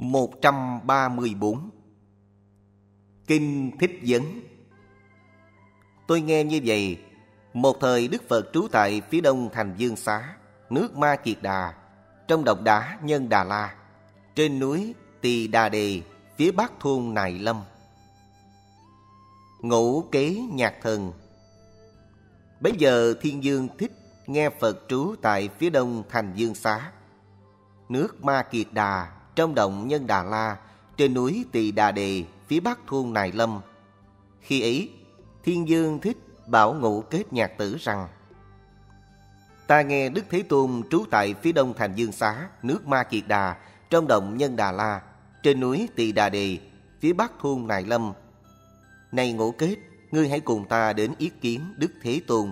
134. Kinh Thích Vấn. Tôi nghe như vậy, một thời Đức Phật trú tại phía đông thành Dương Xá, nước Ma Kiệt Đà, trong động đá Nhân Đà La, trên núi Tỳ Đà Đề, phía bắc thôn Nại Lâm. Ngũ kế nhạc thần. Bấy giờ Thiên Dương Thích nghe Phật trú tại phía đông thành Dương Xá, nước Ma Kiệt Đà, trong động Nhân Đà La, trên núi Tỳ Đà Đề, phía bắc thôn Nại Lâm. Khi ấy, Thiên Dương Thích bảo Ngũ Kết Nhạc Tử rằng: Ta nghe Đức Thế Tôn trú tại phía đông thành Dương Xá, nước Ma Kiệt Đà, trong động Nhân Đà La, trên núi Tỳ Đà Đề, phía bắc thôn Nại Lâm. Này Ngũ Kết, ngươi hãy cùng ta đến yết kiến Đức Thế Tôn.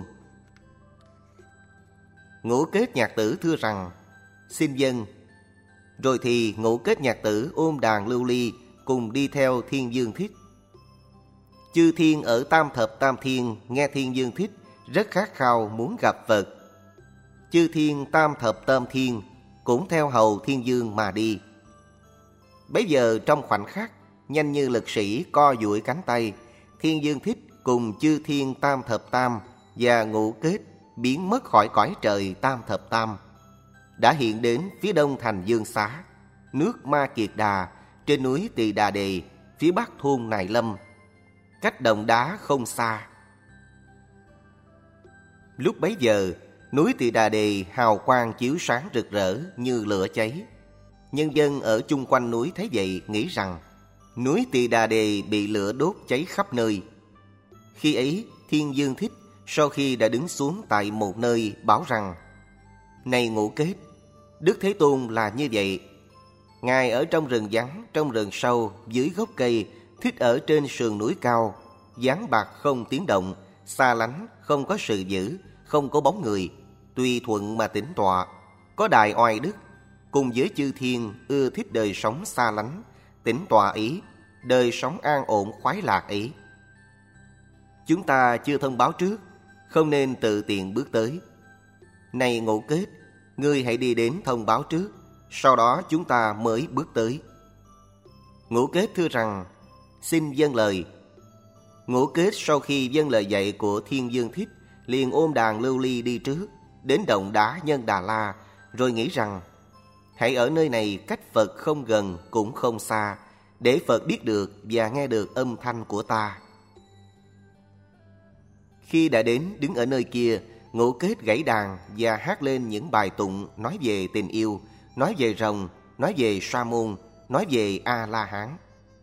Ngũ Kết Nhạc Tử thưa rằng: Xin vâng. Rồi thì Ngũ Kết Nhạc Tử ôm đàn lưu ly cùng đi theo Thiên Dương Thích. Chư thiên ở Tam Thập Tam Thiên nghe Thiên Dương Thích rất khát khao muốn gặp Phật. Chư thiên Tam Thập Tam Thiên cũng theo hầu Thiên Dương mà đi. Bấy giờ trong khoảnh khắc, nhanh như lực sĩ co duỗi cánh tay, Thiên Dương Thích cùng chư thiên Tam Thập Tam và Ngũ Kết biến mất khỏi cõi trời Tam Thập Tam, đã hiện đến phía đông thành Dương Xá, nước Ma Kiệt Đà, trên núi Tỳ Đà Đề, phía bắc thôn Nại Lâm, cách động đá không xa. Lúc bấy giờ, núi Tỳ Đà Đề hào quang chiếu sáng rực rỡ như lửa cháy. Nhân dân ở chung quanh núi thấy vậy nghĩ rằng núi Tỳ Đà Đề bị lửa đốt cháy khắp nơi. Khi ấy, Thiên Dương Thích sau khi đã đứng xuống tại một nơi bảo rằng: Này Ngũ Kết, Đức Thế Tôn là như vậy. Ngài ở trong rừng vắng, trong rừng sâu, dưới gốc cây, thích ở trên sườn núi cao, vắng bạc không tiếng động, xa lánh, không có sự dữ, không có bóng người, tùy thuận mà tĩnh tọa, có đại oai đức, cùng với chư thiên ưa thích đời sống xa lánh, tĩnh tọa ý, đời sống an ổn khoái lạc ý. Chúng ta chưa thông báo trước, không nên tự tiện bước tới. Này Ngũ Kết, ngươi hãy đi đến thông báo trước, sau đó chúng ta mới bước tới. Ngũ Kết thưa rằng: Xin vâng lời. Ngũ Kết sau khi vâng lời dạy của Thiên Dương Thích, liền ôm đàn lưu ly đi trước, đến động đá Nhân Đà La, rồi nghĩ rằng: Hãy ở nơi này cách Phật không gần cũng không xa, để Phật biết được và nghe được âm thanh của ta. Khi đã đến đứng ở nơi kia, Ngũ Kết gảy đàn và hát lên những bài tụng nói về tình yêu, nói về rồng, nói về Sa Môn, nói về A-la-hán.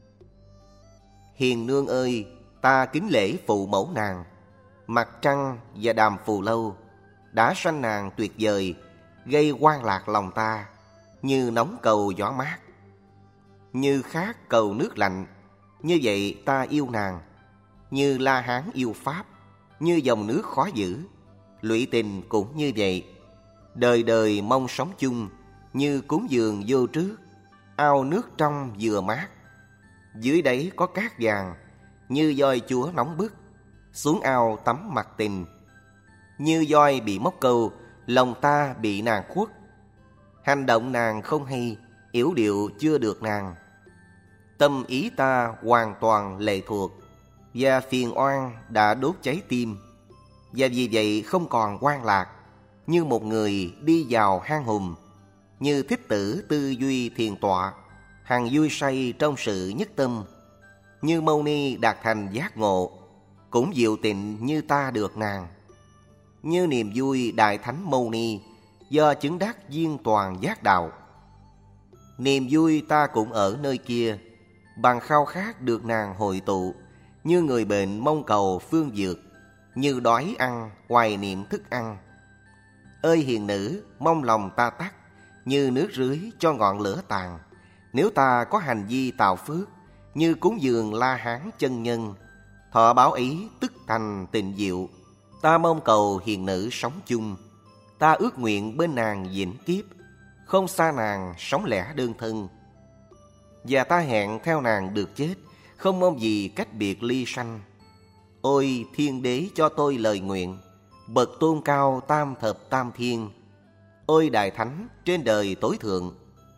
Hiền nương ơi, ta kính lễ phụ mẫu nàng. Mặt trăng và đàm phù lâu đã sanh nàng tuyệt vời, gây hoan lạc lòng ta, như nóng cầu gió mát, như khát cầu nước lạnh. Như vậy ta yêu nàng, như La Hán yêu Pháp, như dòng nước khó giữ. Lụy tình cũng như vậy, đời đời mong sống chung, như cúng dường vô trước, ao nước trong vừa mát. Dưới đáy có cát vàng, như voi chúa nóng bức, xuống ao tắm mặt tình. Như voi bị móc câu, lòng ta bị nàng khuất. Hành động nàng không hay, yểu điệu chưa được nàng. Tâm ý ta hoàn toàn lệ thuộc, và phiền oan đã đốt cháy tim. Và vì vậy không còn hoan lạc, như một người đi vào hang hùm, như thích tử tư duy thiền tọa, hằng vui say trong sự nhất tâm. Như Mâu Ni đạt thành giác ngộ, cũng diệu tịnh như ta được nàng. Như niềm vui Đại Thánh Mâu Ni, do chứng đắc viên toàn giác đạo. Niềm vui ta cũng ở nơi kia, bằng khao khát được nàng hội tụ, như người bệnh mong cầu phương dược, như đói ăn hoài niệm thức ăn. Ơi hiền nữ, mong lòng ta tắt, như nước rưới cho ngọn lửa tàn. Nếu ta có hành vi tạo phước, như cúng dường La Hán chân nhân, thọ báo ý tức thành tình diệu. Ta mong cầu hiền nữ sống chung, ta ước nguyện bên nàng vĩnh kiếp, không xa nàng sống lẻ đơn thân. Và ta hẹn theo nàng được chết, không mong gì cách biệt ly sanh. Ôi Thiên Đế cho tôi lời nguyện, bậc tôn cao Tam Thập Tam Thiên. Ôi Đại Thánh trên đời tối thượng,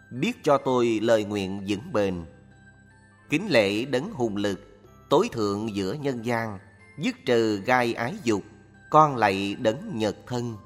biết cho tôi lời nguyện vững bền. Kính lễ đấng hùng lực, tối thượng giữa nhân gian, dứt trừ gai ái dục, con lạy đấng nhật thân.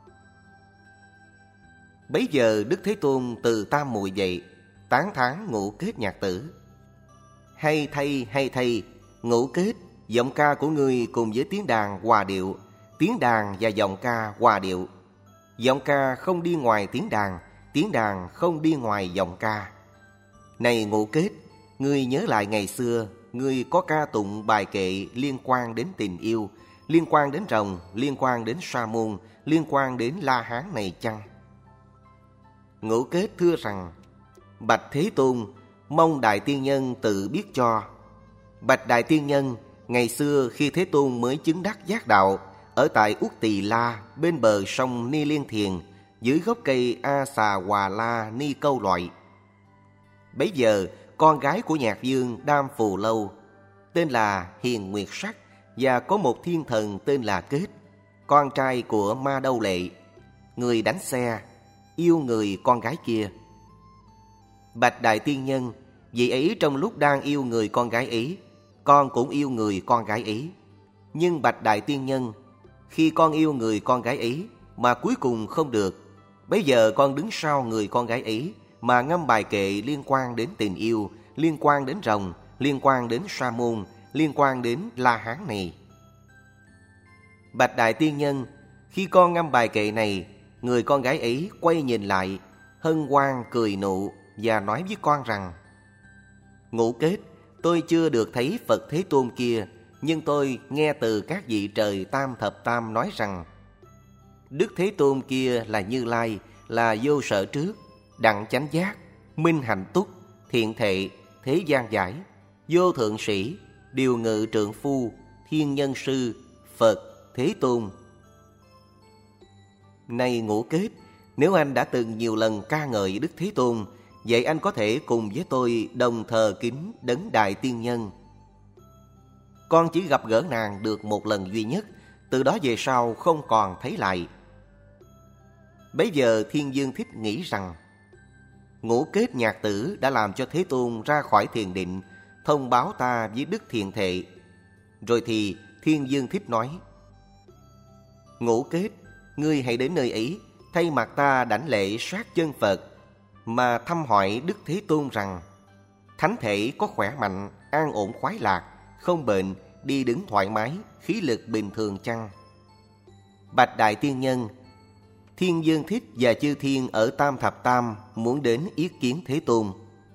Bấy giờ Đức Thế Tôn từ tam muội dậy, tán thán Ngũ Kết Nhạc Tử. Hay thay, Ngũ Kết, giọng ca của ngươi cùng với tiếng đàn hòa điệu, tiếng đàn và giọng ca hòa điệu. Giọng ca không đi ngoài tiếng đàn không đi ngoài giọng ca. Này Ngũ Kết, ngươi nhớ lại ngày xưa, ngươi có ca tụng bài kệ liên quan đến tình yêu, liên quan đến rồng, liên quan đến Sa môn, liên quan đến La Hán này chăng? Ngũ Kết thưa rằng: Bạch Thế Tôn, mong Đại Tiên Nhân tự biết cho. Bạch Đại Tiên Nhân, ngày xưa khi Thế Tôn mới chứng đắc giác đạo, ở tại Út Tỳ La, bên bờ sông Ni Liên Thiền, dưới gốc cây A Xà Hòa La Ni Câu Loại. Bấy giờ, con gái của Nhạc Vương Đam Phù Lâu, tên là Hiền Nguyệt Sắc, và có một thiên thần tên là Kết, con trai của Ma Đâu Lệ, người đánh xe, yêu người con gái kia. Bạch Đại Tiên Nhân, vị ấy trong lúc đang yêu người con gái ấy, con cũng yêu người con gái ấy. Nhưng Bạch Đại Tiên Nhân, khi con yêu người con gái ấy mà cuối cùng không được, bây giờ con đứng sau người con gái ấy mà ngâm bài kệ liên quan đến tình yêu, liên quan đến rồng, liên quan đến Sa môn, liên quan đến La Hán này. Bạch Đại Tiên Nhân, khi con ngâm bài kệ này, người con gái ấy quay nhìn lại, hân hoan cười nụ và nói với con rằng: Ngũ Kết, tôi chưa được thấy Phật Thế Tôn kia, nhưng tôi nghe từ các vị trời Tam Thập Tam nói rằng Đức Thế Tôn kia là Như Lai, là vô sở trước, đặng chánh giác, minh hạnh túc, thiện thệ, thế gian giải, vô thượng sĩ, điều ngự trượng phu, thiên nhân sư, Phật, Thế Tôn. Này Ngũ Kết, nếu anh đã từng nhiều lần ca ngợi Đức Thế Tôn, vậy anh có thể cùng với tôi đồng thờ kính đấng Đại Tiên Nhân. Con chỉ gặp gỡ nàng được một lần duy nhất, từ đó về sau không còn thấy lại. Bấy giờ Thiên Dương Thích nghĩ rằng Ngũ Kết Nhạc Tử đã làm cho Thế Tôn ra khỏi thiền định, thông báo ta với Đức Thiện Thệ. Rồi thì Thiên Dương Thích nói: Ngũ Kết, ngươi hãy đến nơi ấy, thay mặt ta đảnh lễ sát chân Phật, mà thăm hỏi Đức Thế Tôn rằng thánh thể có khỏe mạnh, an ổn khoái lạc, không bệnh, đi đứng thoải mái, khí lực bình thường chăng? Bạch Đại Tiên Nhân, Thiên Dương Thích và chư thiên ở Tam Thập Tam muốn đến yết kiến Thế Tôn.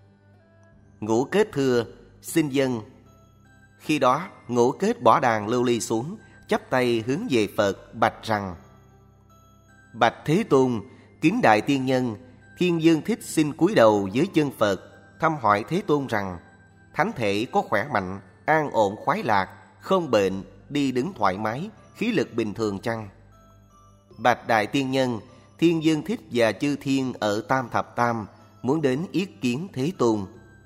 Ngũ Kết thưa: Xin dâng. Khi đó Ngũ Kết bỏ đàn lưu ly xuống, chắp tay hướng về Phật bạch rằng: Bạch Thế Tôn, kính Đại Tiên Nhân, Thiên Dương Thích xin cúi đầu dưới chân Phật, thăm hỏi Thế Tôn rằng thánh thể có khỏe mạnh, an ổn khoái lạc, không bệnh, đi đứng thoải mái, khí lực bình thường chăng? Bạch Đại Tiên Nhân, Thiên Dương Thích và chư thiên ở Tam Thập Tam muốn đến yết kiến Thế Tôn.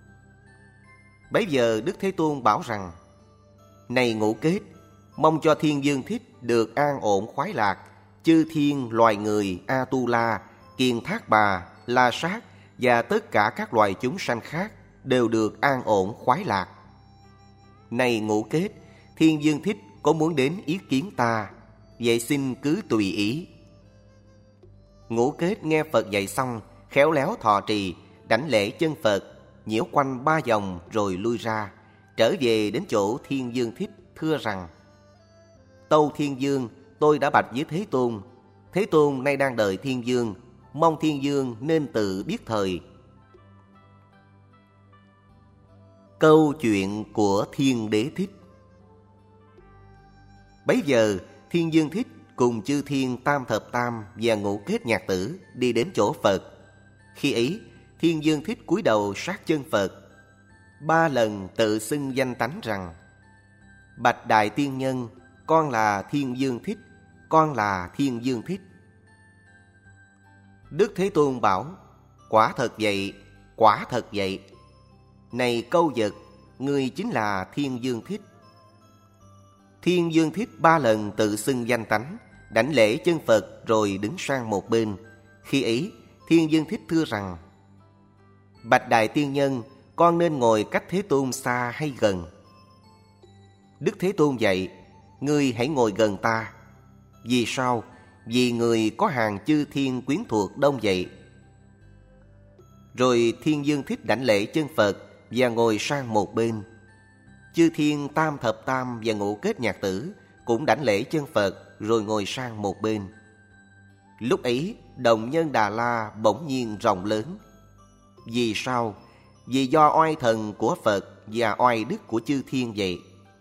Bấy giờ Đức Thế Tôn bảo rằng: Này Ngũ Kết, mong cho Thiên Dương Thích được an ổn khoái lạc, chư thiên loài người A-tu-la, Kiền Thác Bà, La Sát và tất cả các loài chúng sanh khác đều được an ổn khoái lạc. Này Ngũ Kết, Thiên Dương Thích có muốn đến yết kiến ta, vậy xin cứ tùy ý. Ngũ Kết nghe Phật dạy xong, khéo léo thọ trì, đảnh lễ chân Phật, nhiễu quanh 3 vòng rồi lui ra, trở về đến chỗ Thiên Dương Thích thưa rằng: Tâu Thiên Dương, tôi đã bạch với Thế Tôn. Thế Tôn nay đang đợi Thiên Dương, mong Thiên Dương nên tự biết thời. Câu chuyện của Thiên Đế Thích. Bấy giờ Thiên Dương Thích cùng chư thiên Tam Thập Tam và Ngũ Kết Nhạc Tử đi đến chỗ Phật. Khi ấy Thiên Dương Thích cúi đầu sát chân Phật, 3 lần tự xưng danh tánh rằng: Bạch Đại Tiên Nhân, con là Thiên Dương Thích, con là Thiên Dương Thích. Đức Thế Tôn bảo: Quả thật vậy, quả thật vậy. Này Câu Vật, ngươi chính là Thiên Dương Thích. Thiên Dương Thích 3 lần tự xưng danh tánh, đảnh lễ chân Phật rồi đứng sang một bên. Khi ấy Thiên Dương Thích thưa rằng: Bạch Đại Tiên Nhân, con nên ngồi cách Thế Tôn xa hay gần? Đức Thế Tôn dạy, ngươi hãy ngồi gần ta. Vì sao? Vì người có hàng chư thiên quyến thuộc đông vậy. Rồi Thiên Dương Thích đảnh lễ chân Phật và ngồi sang một bên. Chư thiên Tam Thập Tam và Ngũ Kết Nhạc Tử cũng đảnh lễ chân Phật rồi ngồi sang một bên. Lúc ấy Động Nhân Đà La bỗng nhiên rộng lớn. Vì sao? Vì do oai thần của Phật và oai đức của chư thiên vậy.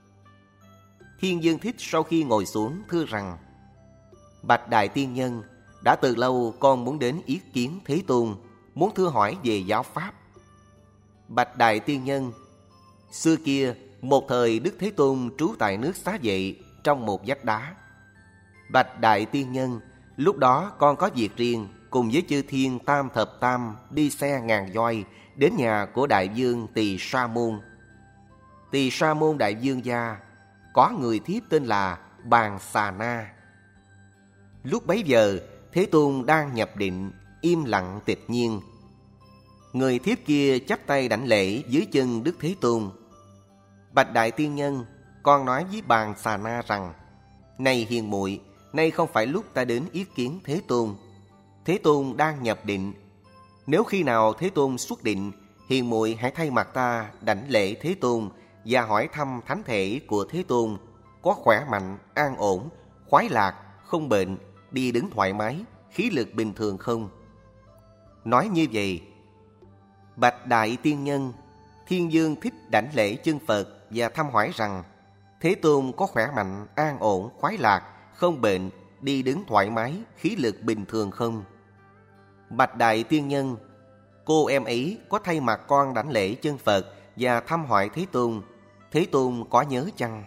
Thiên Dương Thích sau khi ngồi xuống thưa rằng, Bạch Đại Tiên Nhân, đã từ lâu con muốn đến yết kiến Thế Tôn, muốn thưa hỏi về giáo pháp. Bạch Đại Tiên Nhân, xưa kia một thời Đức Thế Tôn trú tại nước Xá Vệ trong một vách đá. Bạch Đại Tiên Nhân, lúc đó con có việc riêng cùng với chư thiên Tam Thập Tam đi xe ngàn voi đến nhà của Đại Vương Tỳ Sa Môn. Tỳ Sa Môn Đại Vương gia có người thiếp tên là Bàn Xà Na. Lúc bấy giờ Thế Tôn đang nhập định, im lặng tịch nhiên. Người thiếp kia chắp tay đảnh lễ dưới chân Đức Thế Tôn. Bạch Đại Tiên Nhân, con nói với Bàn Xà Na rằng, này hiền muội, nay không phải lúc ta đến yết kiến Thế Tôn. Thế Tôn đang nhập định. Nếu khi nào Thế Tôn xuất định, hiền muội hãy thay mặt ta đảnh lễ Thế Tôn và hỏi thăm thánh thể của Thế Tôn có khỏe mạnh, an ổn, khoái lạc, không bệnh, đi đứng thoải mái, khí lực bình thường không? Nói như vậy, Bạch Đại Tiên Nhân, Thiên Dương Thích đảnh lễ chân Phật và thăm hỏi rằng, Thế Tôn có khỏe mạnh, an ổn, khoái lạc, không bệnh, đi đứng thoải mái, khí lực bình thường không? Bạch Đại Tiên Nhân, cô em ấy có thay mặt con đảnh lễ chân Phật và thăm hỏi Thế Tôn. Thế Tôn có nhớ chăng?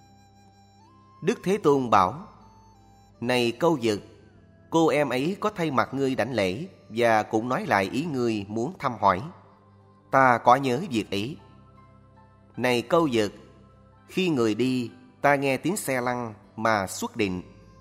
Đức Thế Tôn bảo, này Câu Dực, cô em ấy có thay mặt ngươi đảnh lễ và cũng nói lại ý ngươi muốn thăm hỏi. Ta có nhớ việc ấy. Này Câu Dực, khi người đi, ta nghe tiếng xe lăn mà xuất định.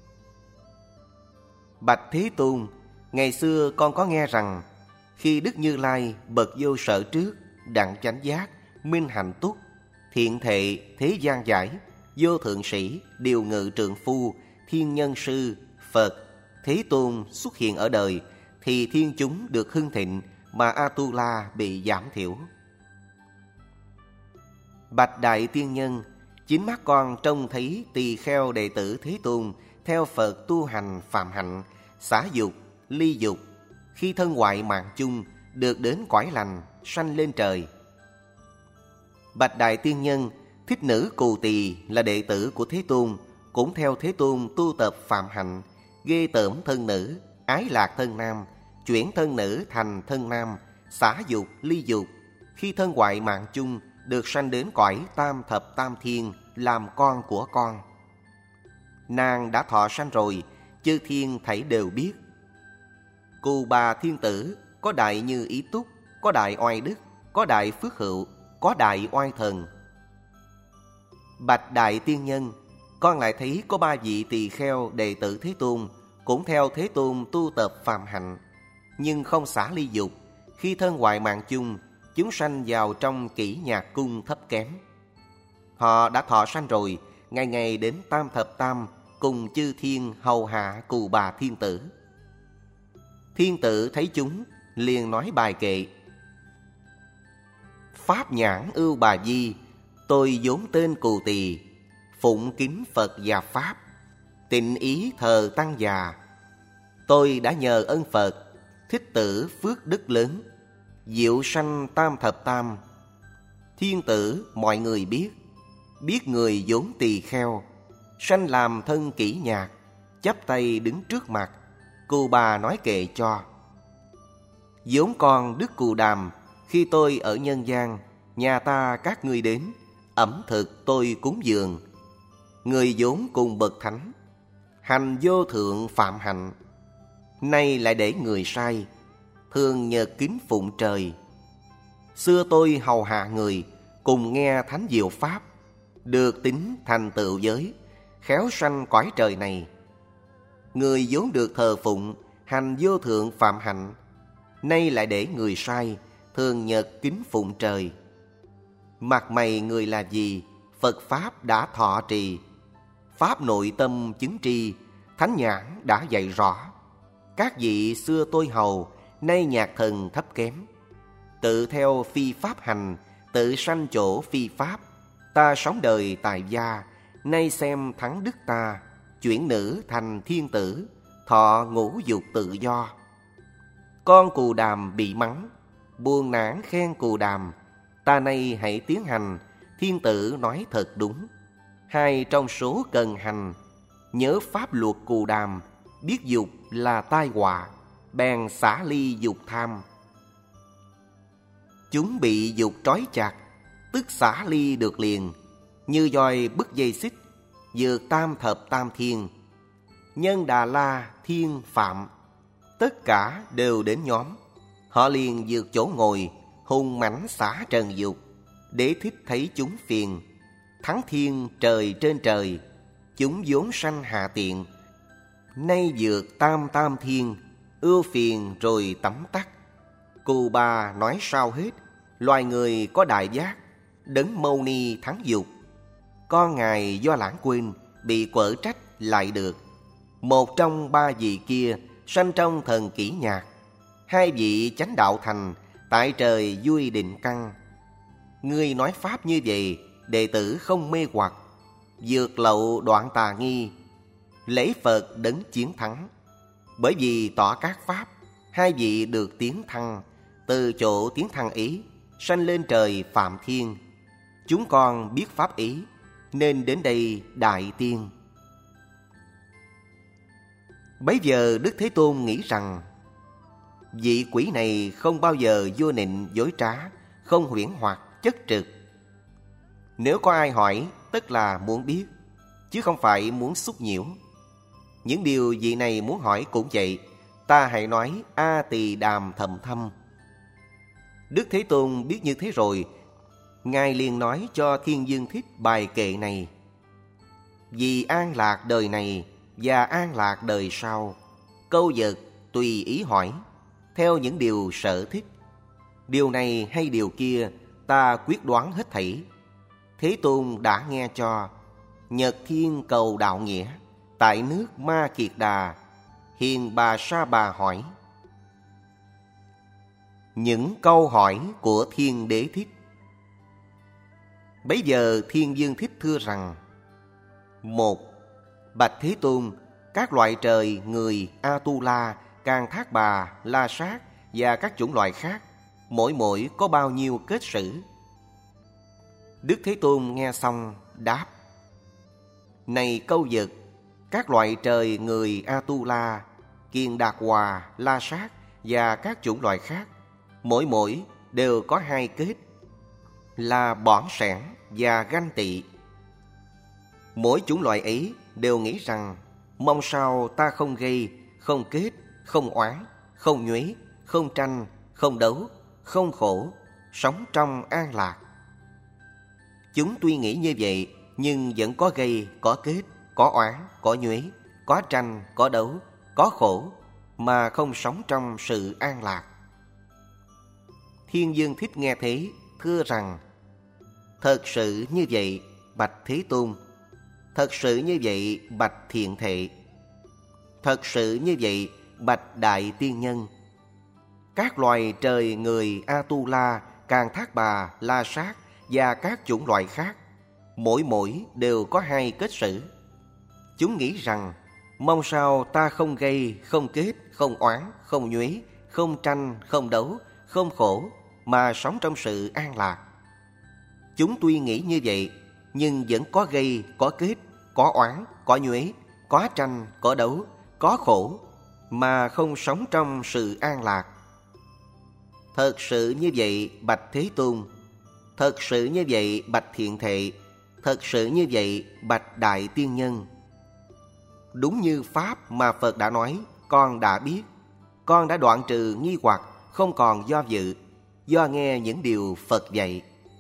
Bạch Thế Tôn, ngày xưa con có nghe rằng, khi Đức Như Lai bậc vô sở trước, đặng chánh giác, minh hạnh túc, thiện thệ, thế gian giải, vô thượng sĩ, điều ngự trượng phu, thiên nhân sư, Phật, Thế Tôn xuất hiện ở đời, thì thiên chúng được hưng thịnh, mà Atula bị giảm thiểu. Bạch Đại Tiên Nhân, chính mắt con trông thấy tỳ kheo đệ tử Thế Tôn theo Phật tu hành phạm hạnh, xả dục, ly dục, khi thân hoại mạng chung, được đến cõi lành, sanh lên trời. Bạch Đại Tiên Nhân, Thích nữ Cù Tỳ là đệ tử của Thế Tôn, cũng theo Thế Tôn tu tập phạm hạnh, ghê tởm thân nữ, ái lạc thân nam, chuyển thân nữ thành thân nam, xả dục, ly dục, khi thân hoại mạng chung, được sanh đến cõi Tam Thập Tam Thiên, làm con của con. Nàng đã thọ sanh rồi, chư thiên thảy đều biết. Cù Bà Thiên Tử có đại như ý túc, có đại oai đức, có đại phước hữu, có đại oai thần. Bạch Đại Tiên Nhân, con lại thấy có 3 vị tỳ kheo đệ tử Thế Tôn, cũng theo Thế Tôn tu tập phạm hạnh, nhưng không xả ly dục, khi thân hoại mạng chung, chúng sanh vào trong kỹ nhạc cung thấp kém. Họ đã thọ sanh rồi, ngày ngày đến Tam Thập Tam, cùng chư thiên hầu hạ Cù Bà Thiên Tử. Thiên tử thấy chúng, liền nói bài kệ: Pháp nhãn ưu bà di, tôi vốn tên Cù Tỳ, phụng kính Phật và Pháp, tịnh ý thờ tăng già. Tôi đã nhờ ân Phật, thích tử phước đức lớn, diệu sanh Tam Thập Tam. Thiên tử mọi người biết, biết người vốn tỳ kheo, sanh làm thân kỹ nhạc, chắp tay đứng trước mặt. Cù Bà nói kệ cho: vốn con Đức Cù Đàm, khi tôi ở nhân gian, nhà ta các ngươi đến, ẩm thực tôi cúng dường. Người vốn cùng bậc thánh, hành vô thượng phạm hạnh, nay lại để người sai, thường nhờ kính phụng trời. Xưa tôi hầu hạ người, cùng nghe thánh diệu pháp, được tính thành tựu giới, khéo sanh cõi trời này. Người vốn được thờ phụng, hành vô thượng phạm hạnh, nay lại để người sai, thường nhật kính phụng trời. Mặt mày người là gì, Phật Pháp đã thọ trì. Pháp nội tâm chứng tri, thánh nhãn đã dạy rõ. Các vị xưa tôi hầu, nay nhạc thần thấp kém. Tự theo phi pháp hành, tự sanh chỗ phi pháp. Ta sống đời tài gia, nay xem thắng đức ta. Chuyển nữ thành thiên tử, thọ ngũ dục tự do. Con cù đàm bị mắng, buồn nản khen cù đàm. Ta nay hãy tiến hành, thiên tử nói thật đúng. Hai trong số cần hành, nhớ pháp luật cù đàm. Biết dục là tai họa, bèn xả ly dục tham. Chúng bị dục trói chặt, tức xả ly được liền. Như voi bứt dây xích, vượt tam thập tam thiên. Nhân Đà La thiên phạm, tất cả đều đến nhóm. Họ liền vượt chỗ ngồi, hùng mãnh xả trần dục. Đế thích thấy chúng phiền, thắng thiên trời trên trời. Chúng vốn sanh hạ tiện, nay vượt tam tam thiên. Ưa phiền rồi tắm tắt. Cù Bà nói sao hết, loài người có đại giác. Đấng Mâu Ni thắng dục. Con ngài do lãng quên, bị quở trách lại được. Một trong ba vị kia sanh trong thần kỷ nhạc. Hai vị chánh đạo thành, tại trời vui định căn. Ngươi nói pháp như vậy, đệ tử không mê hoặc. Vượt lậu đoạn tà nghi, lễ Phật đấng chiến thắng. Bởi vì tỏ các pháp, hai vị được tiến thăng. Từ chỗ tiến thăng ý, sanh lên trời phạm thiên. Chúng con biết pháp ý, nên đến đây đại tiên. Bấy giờ Đức Thế Tôn nghĩ rằng, vị quỷ này không bao giờ vô nịnh dối trá, không huyễn hoặc chất trực. Nếu có ai hỏi, tức là muốn biết, chứ không phải muốn xúc nhiễu. Những điều vị này muốn hỏi cũng vậy, ta hãy nói A Tỳ Đàm thầm thâm. Đức Thế Tôn biết như thế rồi, Ngài liền nói cho Thiên Dương Thích bài kệ này. Vì an lạc đời này và an lạc đời sau, câu vật tùy ý hỏi, theo những điều sở thích. Điều này hay điều kia, ta quyết đoán hết thảy. Thế Tôn đã nghe cho. Nhật Thiên cầu đạo nghĩa, tại nước Ma Kiệt Đà, Hiền Bà Sa Bà hỏi. Những câu hỏi của Thiên Đế Thích. Bấy giờ Thiên Dương Thích thưa rằng: Một, bạch Thế Tôn, các loại trời, người, Atula, Can Thác Bà, La Sát và các chủng loại khác, mỗi mỗi có bao nhiêu kết sử? Đức Thế Tôn nghe xong đáp: Này câu vật, các loại trời, người, Atula, Kiền Đạt Hòa, La Sát và các chủng loại khác, mỗi mỗi đều có hai kết, là bỏn sẻn và ganh tị. Mỗi chủng loại ấy đều nghĩ rằng, mong sao ta không gây, không kết, không oán, không nhuế, không tranh, không đấu, không khổ, sống trong an lạc. Chúng tuy nghĩ như vậy, nhưng vẫn có gây, có kết, có oán, có nhuế, có tranh, có đấu, có khổ, mà không sống trong sự an lạc. Thiên Dương Thích nghe thế, thưa rằng: Thật sự như vậy, bạch Thế Tôn. Thật sự như vậy, bạch Thiện Thệ. Thật sự như vậy, bạch Đại Tiên Nhân. Các loài trời, người, Atula, Can Thác Bà, La Sát và các chủng loại khác, mỗi mỗi đều có hai kết sử. Chúng nghĩ rằng, mong sao ta không gây, không kết, không oán, không nhuế, không tranh, không đấu, không khổ, mà sống trong sự an lạc. Chúng tuy nghĩ như vậy, nhưng vẫn có gây, có kết, có oán, có nhuế, có tranh, có đấu, có khổ, mà không sống trong sự an lạc. Thật sự như vậy, bạch Thế Tôn. Thật sự như vậy, bạch Thiện Thệ. Thật sự như vậy, bạch Đại Tiên Nhân. Đúng như pháp mà Phật đã nói, con đã biết. Con đã đoạn trừ nghi hoặc, không còn do dự, do nghe những điều Phật dạy.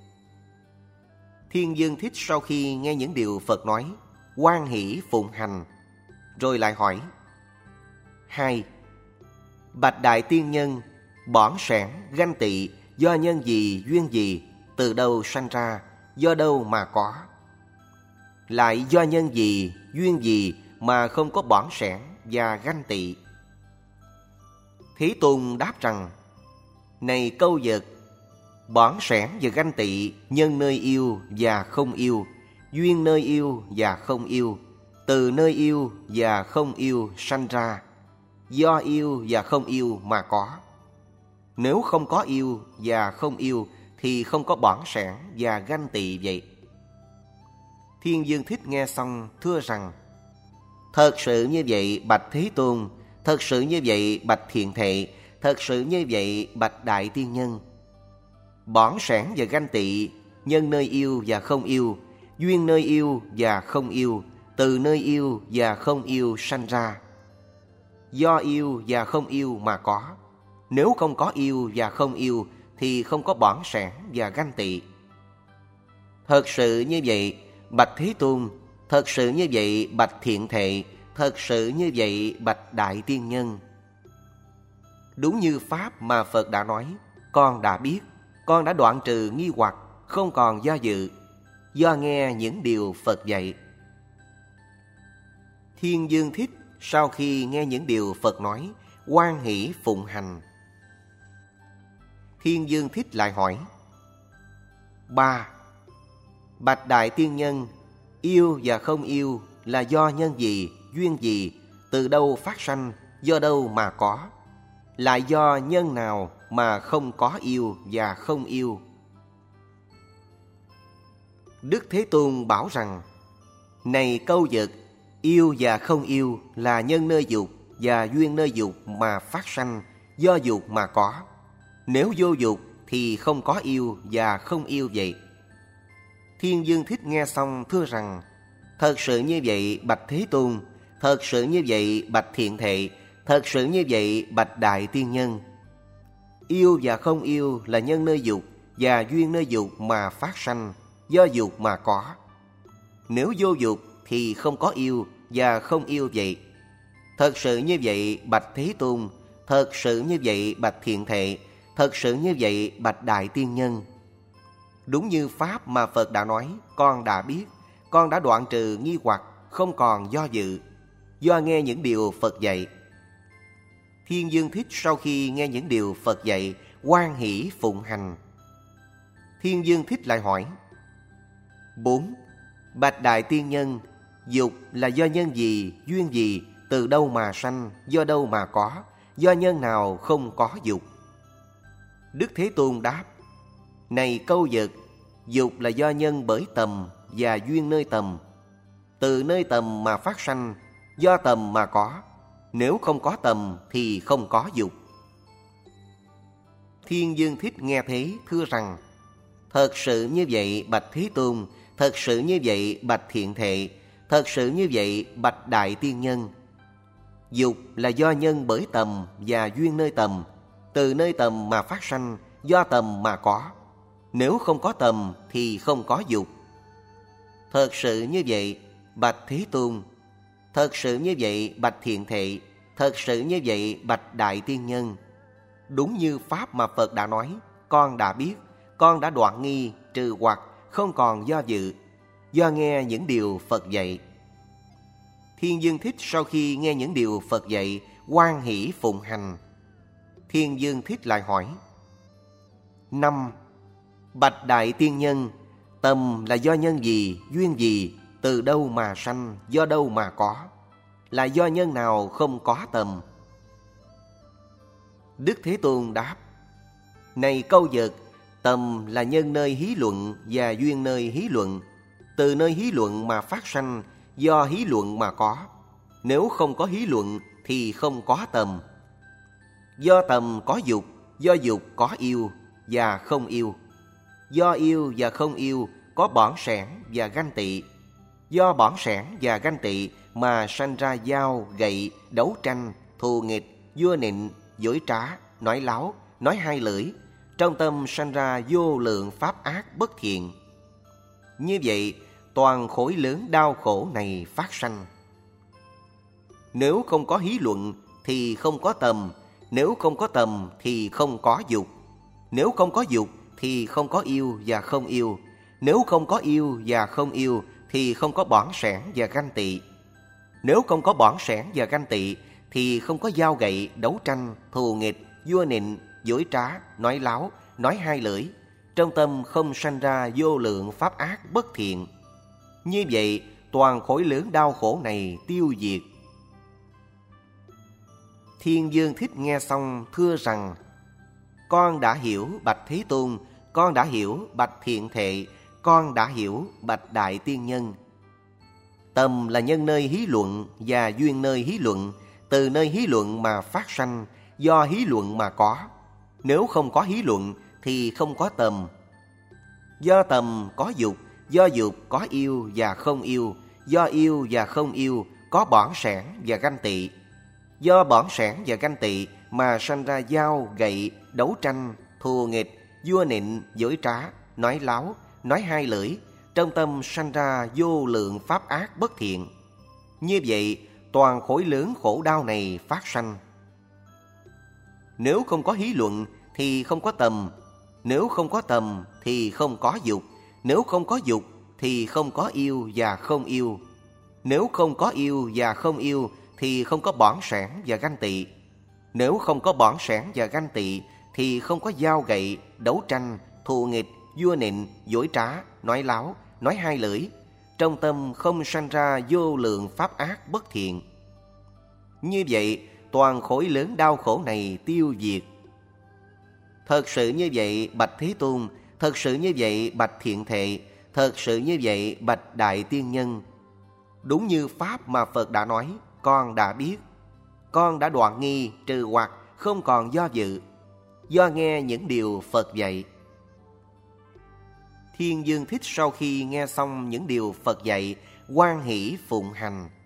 Thiên Dương Thích sau khi nghe những điều Phật nói, hoan hỷ phụng hành, rồi lại hỏi: 2. Bạch Đại Tiên Nhân, bỏn sẻn, ganh tị do nhân gì, duyên gì, từ đâu sanh ra, do đâu mà có. Lại do nhân gì, duyên gì mà không có bỏng sẻn và ganh tị. Thế Tôn đáp rằng: này câu vật, bỏng sẻn và ganh tị nhân nơi yêu và không yêu, duyên nơi yêu và không yêu, từ nơi yêu và không yêu sanh ra, do yêu và không yêu mà có. Nếu không có yêu và không yêu thì không có bỏng sẻn và ganh tị vậy. Thiên Dương Thích nghe xong thưa rằng: thật sự như vậy bạch Thế Tôn, thật sự như vậy bạch Thiện Thệ, thật sự như vậy bạch Đại Tiên Nhân. Bỏng sẻn và ganh tị nhân nơi yêu và không yêu, duyên nơi yêu và không yêu, từ nơi yêu và không yêu sanh ra, do yêu và không yêu mà có. Nếu không có yêu và không yêu thì không có bỏng sẻn và ganh tị. Thật sự như vậy bạch Thế Tôn, thật sự như vậy bạch Thiện Thệ, thật sự như vậy bạch Đại Tiên Nhân. Đúng như pháp mà Phật đã nói, con đã biết, con đã đoạn trừ nghi hoặc, không còn do dự, do nghe những điều Phật dạy. Thiên Dương Thích sau khi nghe những điều Phật nói, hoan hỷ phụng hành. Thiên Dương Thích lại hỏi: 3. Bạch Đại Tiên Nhân, yêu và không yêu là do nhân gì, duyên gì, từ đâu phát sanh, do đâu mà có? Lại do nhân nào mà không có yêu và không yêu? Đức Thế Tôn bảo rằng: này câu vật, yêu và không yêu là nhân nơi dục và duyên nơi dục mà phát sanh, do dục mà có. Nếu vô dục thì không có yêu và không yêu vậy. Thiên Dương Thích nghe xong thưa rằng: thật sự như vậy bạch Thế Tôn, thật sự như vậy bạch Thiện Thệ, thật sự như vậy bạch Đại Tiên Nhân. Yêu và không yêu là nhân nơi dục và duyên nơi dục mà phát sanh, do dục mà có. Nếu vô dục thì không có yêu và không yêu vậy. Thật sự như vậy bạch Thế Tôn, thật sự như vậy bạch Thiện Thệ, thật sự như vậy bạch Đại Tiên Nhân. Đúng như pháp mà Phật đã nói, con đã biết, con đã đoạn trừ nghi hoặc, không còn do dự, do nghe những điều Phật dạy. Thiên Dương Thích sau khi nghe những điều Phật dạy, hoan hỷ phụng hành. Thiên Dương Thích lại hỏi: 4. Bạch Đại Tiên Nhân, dục là do nhân gì, duyên gì, từ đâu mà sanh, do đâu mà có, do nhân nào không có dục? Đức Thế Tôn đáp: này câu vật, dục là do nhân bởi tầm và duyên nơi tầm, từ nơi tầm mà phát sanh, do tầm mà có. Nếu không có tầm thì không có dục. Thiên Dương Thích nghe thế thưa rằng: thật sự như vậy bạch Thế Tôn, thật sự như vậy bạch Thiện Thệ, thật sự như vậy bạch Đại Tiên Nhân. Dục là do nhân bởi tầm và duyên nơi tầm, từ nơi tầm mà phát sanh, do tầm mà có. Nếu không có tầm thì không có dục. Thật sự như vậy bạch Thế Tôn, thật sự như vậy bạch Thiện Thệ, thật sự như vậy bạch Đại Tiên Nhân. Đúng như pháp mà Phật đã nói, con đã biết, con đã đoạn nghi, trừ hoặc, không còn do dự, do nghe những điều Phật dạy. Thiên Dương Thích sau khi nghe những điều Phật dạy, hoan hỷ phụng hành. Thiên Dương Thích lại hỏi: 5. Bạch Đại Tiên Nhân, tầm là do nhân gì, duyên gì, từ đâu mà sanh, do đâu mà có? Là do nhân nào không có tầm? Đức Thế Tôn đáp: này câu vật, tầm là nhân nơi hí luận và duyên nơi hí luận, từ nơi hí luận mà phát sanh, do hí luận mà có. Nếu không có hí luận thì không có tầm. Do tầm có dục, do dục có yêu và không yêu. Do yêu và không yêu có bỏng sẻn và ganh tị. Do bỏng sẻn và ganh tị mà sanh ra dao, gậy, đấu tranh, thù nghịch, vua nịnh, dối trá, nói láo, nói hai lưỡi. Trong tâm sanh ra vô lượng pháp ác bất thiện. Như vậy, toàn khối lớn đau khổ này phát sanh. Nếu không có hí luận thì không có tầm, nếu không có tầm thì không có dục. Nếu không có dục thì không có yêu và không yêu. Nếu không có yêu và không yêu thì không có bỏng sẻn và ganh tị. Nếu không có bỏng sẻn và ganh tị thì không có dao gậy, đấu tranh, thù nghịch, vua nịnh, dối trá, nói láo, nói hai lưỡi. Trong tâm không sanh ra vô lượng pháp ác bất thiện. Như vậy toàn khối lớn đau khổ này tiêu diệt. Thiên Vương Thích nghe xong thưa rằng: con đã hiểu bạch Thế Tôn, con đã hiểu bạch Thiện Thệ, con đã hiểu bạch Đại Tiên Nhân. Tầm là nhân nơi hí luận và duyên nơi hí luận. Từ nơi hí luận mà phát sanh, do hí luận mà có. Nếu không có hí luận thì không có tầm. Do tầm có dục, do dục có yêu và không yêu. Do yêu và không yêu có bỏng sẻn và ganh tị. Do bỏng sẻn và ganh tị mà sanh ra dao, gậy, đấu tranh, thù nghịch, vua nịnh, dối trá, nói láo, nói hai lưỡi. Trong tâm sanh ra vô lượng pháp ác bất thiện. Như vậy toàn khối lớn khổ đau này phát sanh. Nếu không có hí luận thì không có tầm. Nếu không có tầm thì không có dục. Nếu không có dục thì không có yêu và không yêu. Nếu không có yêu và không yêu thì không có bỏng sẻn và ganh tị. Nếu không có bỏng sẻn và ganh tị thì không có dao gậy, đấu tranh, thù nghịch, vua nịnh, dối trá, nói láo, nói hai lưỡi. Trong tâm không sanh ra vô lượng pháp ác bất thiện. Như vậy toàn khối lớn đau khổ này tiêu diệt. Thật sự như vậy bạch Thế Tôn, thật sự như vậy bạch Thiện Thệ, thật sự như vậy bạch Đại Tiên Nhân. Đúng như pháp mà Phật đã nói, con đã biết. Con đã đoạn nghi, trừ hoặc, không còn do dự, do nghe những điều Phật dạy. Thiên Vương Thích sau khi nghe xong những điều Phật dạy, hoan hỷ phụng hành.